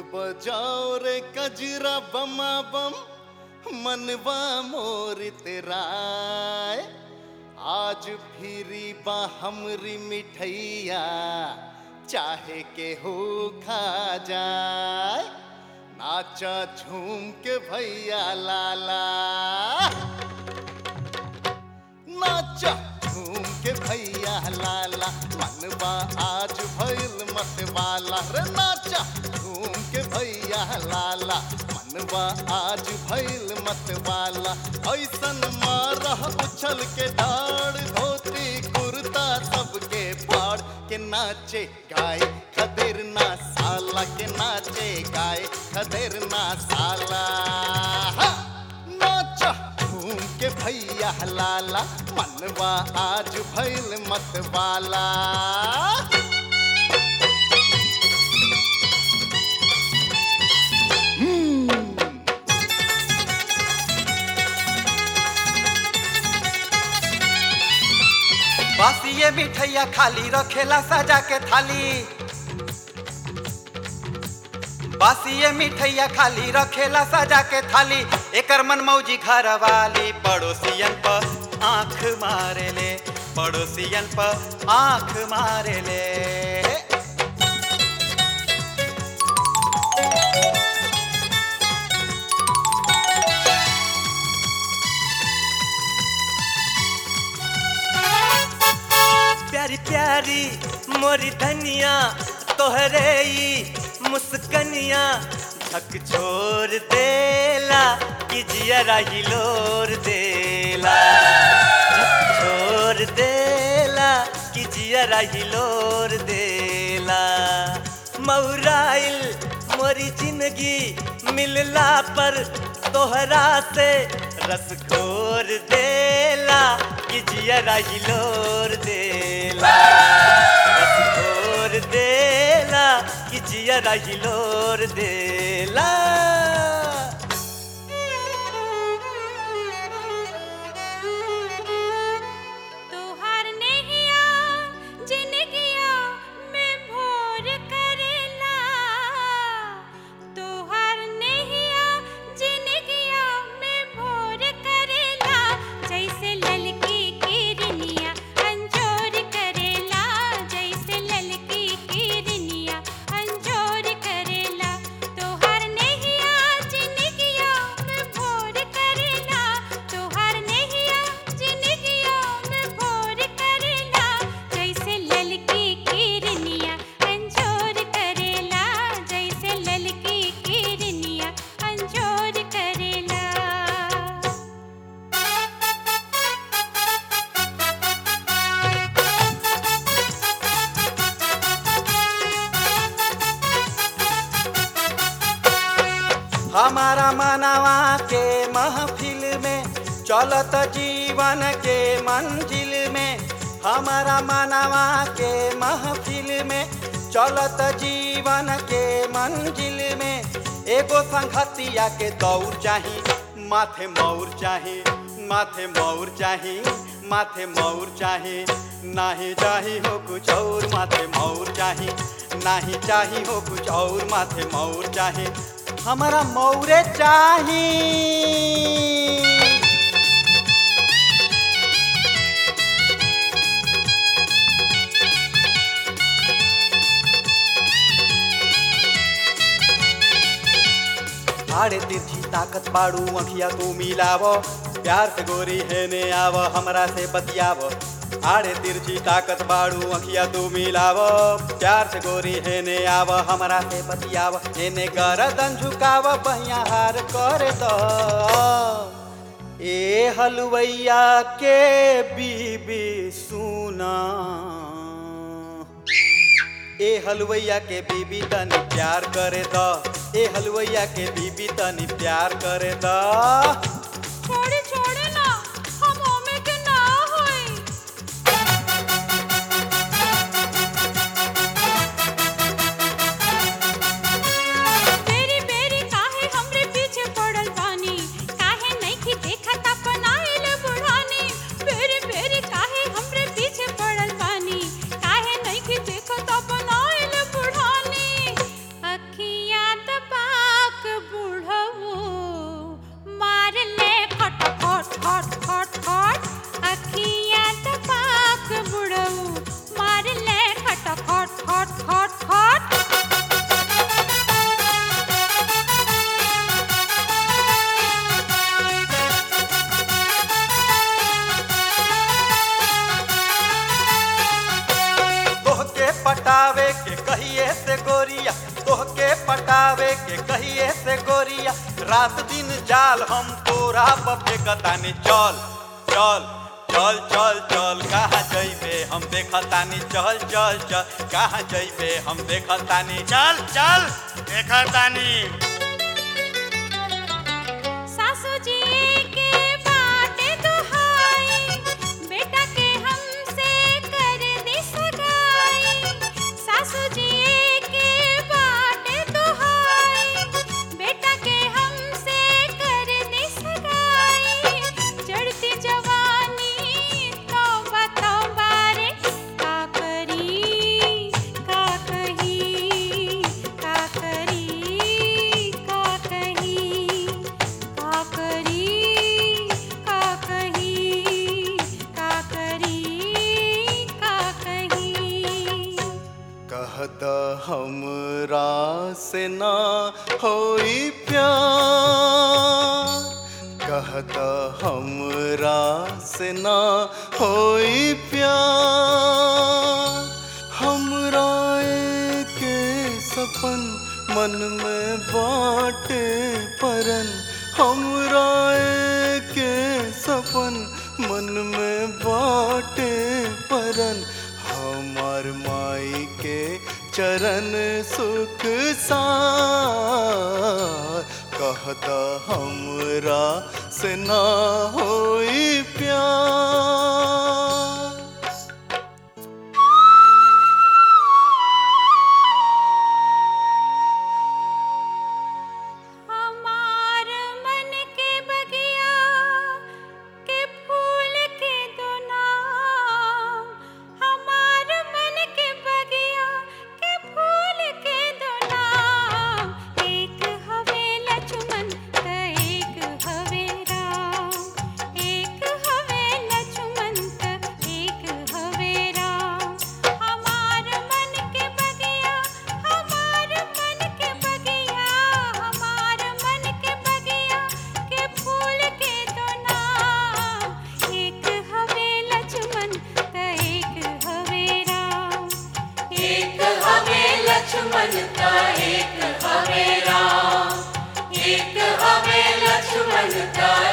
बजाओ रे कजरा बमा बम मनवा मोर तेराय। आज फिरी बा हमरी मिठैया चाहे के हो खा जाए। नाचा झूम के भैया लाला, नाचा झूम के भैया लाला, मनवा आज भइल मतवाला रे। नाचा झूम के भैया लाला, मनवा आज भइल मतवाला। ऐसन मारह उछल के डाड़, धोती कुर्ता सबके फाड़ के नाचे गाय खदेर ना साला, के नाचे गाय खदेर ना साला। नाचा झूम के भैया लाला, मनवा आज भइल मतवाला। बासी ये मिठैया खाली रखेला सजा के थाली। बासी ये मिठैया खाली रखेला सजा के थाली। एकर मन मौजी घर वाली पड़ोसियन पर आंख मारे ले, पड़ोसियन पर आंख मारे ले। प्यारी प्यारी मोरी धनिया तोहरे ई मुस्कनिया झकझोर देला कि जियरा हिलोर देला। झकझोर देला कि जियरा हिलोर देला। मौराइल मोरी जिंदगी मिलला पर तोहरा से रस घोर देला कि जियरा हिलोर देला। रस घोर देला कि जियरा हिलोर देला। तोहार नेहिया जिंदगिया में भोर करेला। तोहार नेहिया जिंदगिया में भोर करेला। जैसे ललकी किरनिया अंजोर करेला। जैसे ललकी किरनिया अंजोर करेला। तोहार नेहिया जिंदगिया में भोर करेला। तोहार नेहिया जिंदगिया में भोर करेला। जैसे ललकी किरनिया अंजोर करेला। जैसे ललकी किरनिया अंजोर करेला। हमारा मनवा के महफिल में चलत जीवन के मंजिल में। हमारा मनवा के महफिल में चलत जीवन के मंजिल में। एगो संगतिया के दौड़ चाही, माथे मौर चाही, माथे मौर चाही, माथे मौर चाही। नाही चाही हो कुछ और माथे मौर चाही, नाही चाही हो कुछ और माथे मौर चाही। हमारा मौरे चाही। आड़े तिरछी ताकत बाड़ू अखिया तू मिलावो, प्यार से गोरी है ने आव हमरा से बतियावो। आड़े तिरछी ताकत बाड़ू अखिया तू मिलावो, प्यार से गोरी है ने आव हमरा से बतियाव। एने गर्दन झुकाव बहिया हार कर दो। ए हलवैया के बीबी सुना, ए हलवैया के बीबी तनी प्यार करे द। ए हलवैया के बीबी तनी प्यार करे द। छोड़े छोड़े ना हम ओमे के ना होई। बेरी बेरी काहे हमरे पीछे पड़ल बानी। काहे नइखी देखत अपन आइल बुढ़ानी। बेरी बेरी काहे हमरे पीछे पड़ल बानी। काहे नइखी देखत अपन आइल बुढ़ानी। अखियाँ गोरिया तोहके पटावे के कहिए से गोरिया रात दिन जाल हम तोरा पर फेंकतानी चल चल चल चल चल कहाँ जइबे हम देखतानी चल चल चल कहाँ जइबे हम देखतानी चल चल देखतानी सासू जी के बाटे दुहाई बेटा के हमसे कर दी सगाई सासू जी के बाटे दुहाई बेटा के हमसे कर दी सगाई चढ़ती जवानी तौबा तौबा रे का करी का कही का करी का कही का करी का कही का करी का कही कहत हमरा से ना होई प्यार कहत हमरा से ना होई प्यार हमरा के सपन मन में बाटे परन हमरा के सपन मन में बाटे परन हमार माई के चरण सुख सार कहता हमरा से ना होई प्यार हमार मन के बगिया के फूल के दो नाम हमार मन के बगिया के फूल के दो नाम एक हवे लक्ष्मण त एक हवे राम एक हवे लक्ष्मण त एक हवे राम हमार मन के बगिया हमार मन के बगिया हमार मन के बगिया के फूल के दो नाम एक हवे लक्ष्मण त एक हवे राम एक हवे लक्ष्मण त एक हवे राम एक हवे लक्ष्मण त